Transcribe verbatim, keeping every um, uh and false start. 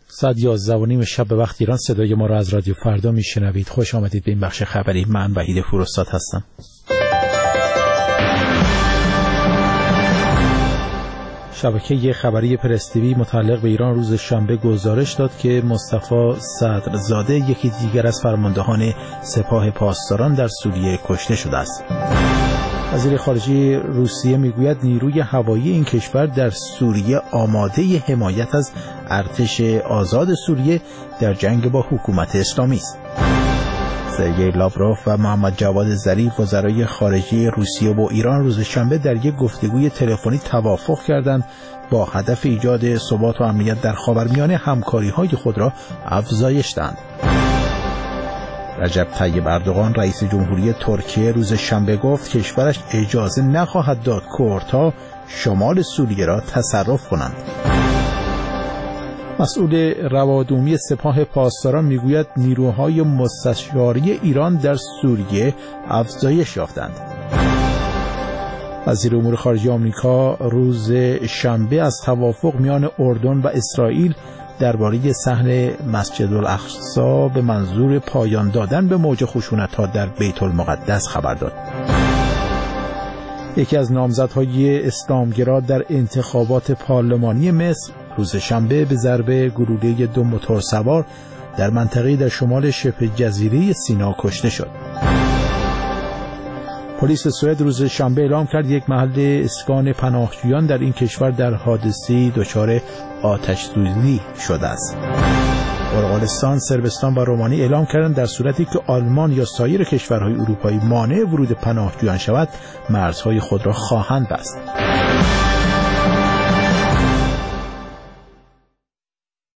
ساعت یازده و نیم شب به وقت ایران صدای ما را از رادیو فردا میشنوید. خوش آمدید به این بخش خبری. من وحید فروستاد هستم. شبکه خبری پرس تیوی متعلق به ایران روز شنبه گزارش داد که مصطفی صدرزاده یکی دیگر از فرماندهان سپاه پاسداران در سوریه کشته شده است. وزیر خارجه روسیه میگوید نیروی هوایی این کشور در سوریه آماده حمایت از ارتش آزاد سوریه در جنگ با حکومت اسلامی است. سرگئی لاوروف و محمد جواد ظریف وزرای خارجه روسیه با ایران روز شنبه در یک گفتگوی تلفنی توافق کردند با هدف ایجاد ثبات و امنیت در خاورمیانه همکاری‌های خود را افزایش دهند. رجب طیب اردوغان رئیس جمهوری ترکیه روز شنبه گفت کشورش اجازه نخواهد داد کردها شمال سوریه را تصرف کنند. مسئول روادعمومی سپاه پاسداران میگوید نیروهای مستشاری ایران در سوریه افزایش یافتند. وزیر امور خارجه آمریکا روز شنبه از توافق میان اردن و اسرائیل درباره صحن مسجد الاقصی به منظور پایان دادن به موج خشونت‌ها در بیت المقدس خبر داد. یکی از نامزدهای اسلامگرا در انتخابات پارلمانی مصر روز شنبه به ضرب گلوله دو موتورسوار در منطقه‌ای در شمال شبه جزیره سینا کشته شد. پلیس سوئد روز شنبه اعلام کرد یک محل اسکان پناهجویان در این کشور در حادثه‌ای دچار آتش‌سوزی شده است. بلغارستان، صربستان و رومانی اعلام کردند در صورتی که آلمان یا سایر کشورهای اروپایی مانع ورود پناهجویان شود، مرزهای خود را خواهند بست.